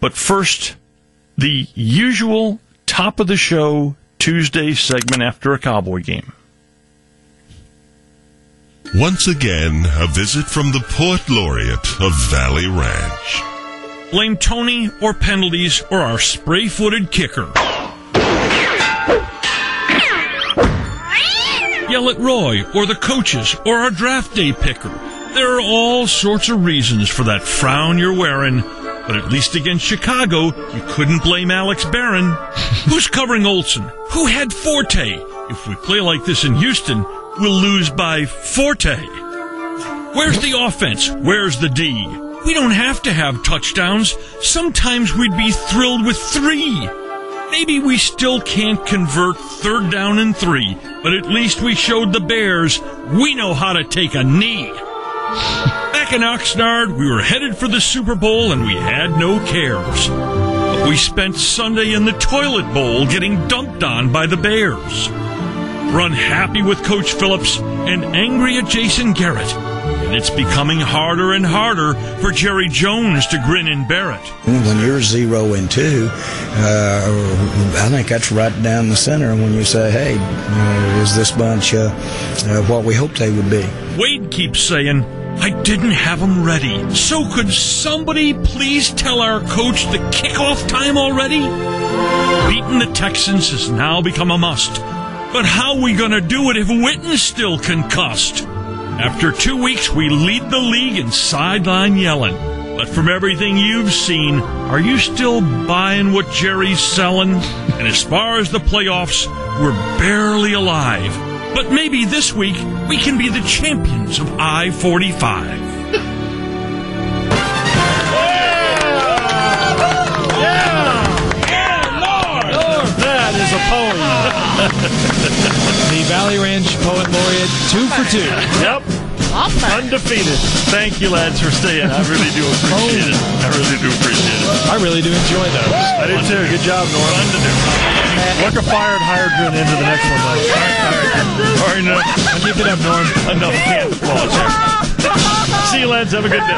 But first, the usual top of the show Tuesday segment after a Cowboy game. Once again, a visit from the Poet Laureate of Valley Ranch. Blame Tony or penalties or our spray-footed kicker. Yell at Roy or the coaches or our draft day picker. There are all sorts of reasons for that frown you're wearing, but at least against Chicago, you couldn't blame Alex Barron. Who's covering Olsen? Who had Forte? If we play like this in Houston, we'll lose by Forte. Where's the offense? Where's the D? We don't have to have touchdowns. Sometimes we'd be thrilled with 3. Maybe we still can't convert 3rd down and 3, but at least we showed the Bears we know how to take a knee. Back in Oxnard, we were headed for the Super Bowl and we had no cares. But we spent Sunday in the toilet bowl getting dunked on by the Bears. We're unhappy with Coach Phillips and angry at Jason Garrett. And it's becoming harder and harder for Jerry Jones to grin and bear it. When you're 0-2, I think that's right down the center when you say, hey, is this bunch what we hoped they would be? Wade keeps saying, I didn't have them ready. So could somebody please tell our coach the kickoff time already? Beating the Texans has now become a must. But how are we going to do it if Witten's still concussed? After 2 weeks, we lead the league in sideline yelling. But from everything you've seen, are you still buying what Jerry's selling? And as far as the playoffs, we're barely alive. But maybe this week, we can be the champions of I-45. That is a poem. The Valley Ranch Poet Laureate, 2 for 2. Yep. Undefeated. Thank you, lads, for staying. I really do appreciate it. I really do enjoy those. I do too. Good job, Norm. Fun to do. Work a fired, hired you into the next one, though. All right, enough. Keep it up, Norm. Enough can't applause. See you, lads. Have a good day.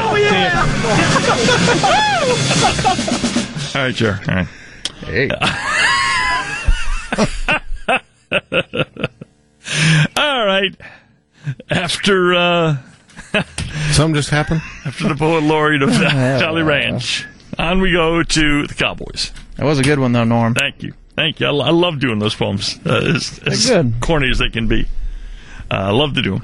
All right, Jer. All right. Hey. All right. After Something just happened? After the Poet Laureate of Valley Ranch, on we go to the Cowboys. That was a good one, though, Norm. Thank you. I love doing those poems. As good. Corny as they can be. I love to do them.